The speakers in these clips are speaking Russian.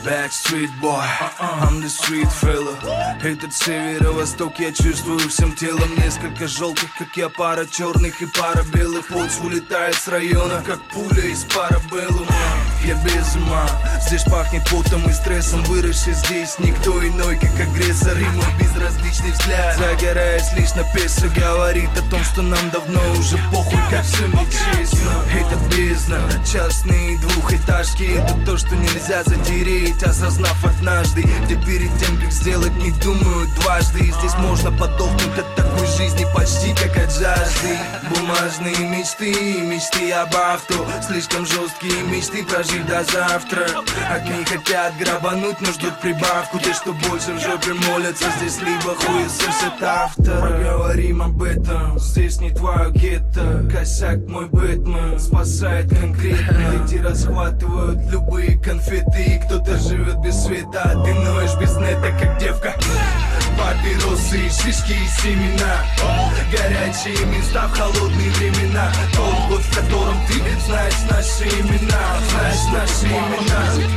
Backstreet Boy, I'm the street fella. Этот северо-восток я чувствую всем телом. Несколько желтых, как я, пара черных и пара белых. Пульс улетает с района, как пуля из парабеллума. Я без ума, здесь пахнет потом и стрессом. Выросший здесь никто иной, как агрессор. И мой безразличный взгляд, загораясь лишь на песо, говорит о том, что нам давно уже похуй, как все нечестно. Это бездна, частные двухэтажки. Это то, что нельзя затереть, осознав однажды. Где перед тем, как сделать, не думают дважды. И здесь можно подохнуть от такой жизни почти как от жажды. Бумажные мечты, мечты об авто. Слишком жесткие мечты прожить до завтра. Одни хотят грабануть, но ждут прибавку. Те, что больше в жопе молятся, здесь либо хуесосят автора. Поговорим об этом, здесь не твое гетто. Косяк мой Бэтмен спасает конкретно. Эти расхватывают любые конфеты. Кто-то живет без света, а ты ноешь без нета, как девка. Папиросы, шишки и семена. Горячие места в холодные времена. Тот год, в котором ты знаешь наши имена. Знаешь наши имена.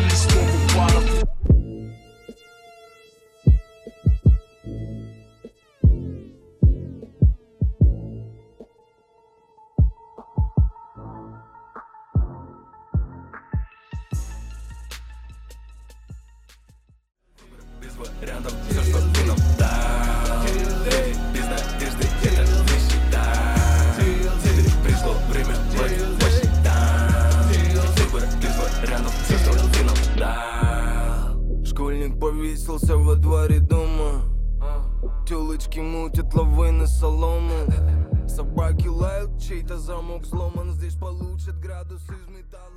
Рядом все, что ты нам дал. Без надежды это не считай. Пришло время посчитать. Выбор без вариантов, все, что ты нам дал. Школьник повесился во дворе дома. Тёлочки мутят лавы солому. Собаки лают, чей-то замок взломан. Здесь получат градус из металла.